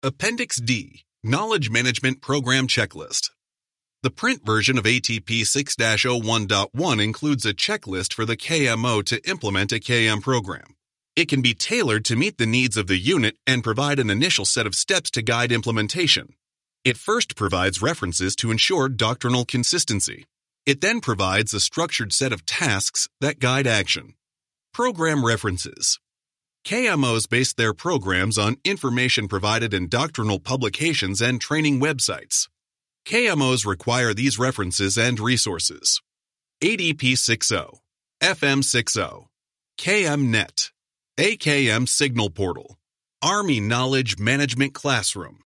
Appendix D, Knowledge Management Program Checklist. The print version of ATP 6-01.1 includes a checklist for the KMO to implement a KM program. It can be tailored to meet the needs of the unit and provide an initial set of steps to guide implementation. It first provides references to ensure doctrinal consistency. It then provides a structured set of tasks that guide action. Program references. KMOs base their programs on information provided in doctrinal publications and training websites. KMOs require these references and resources. ADP 6.0, FM 6.0, KMNet, AKM Signal Portal, Army Knowledge Management Classroom.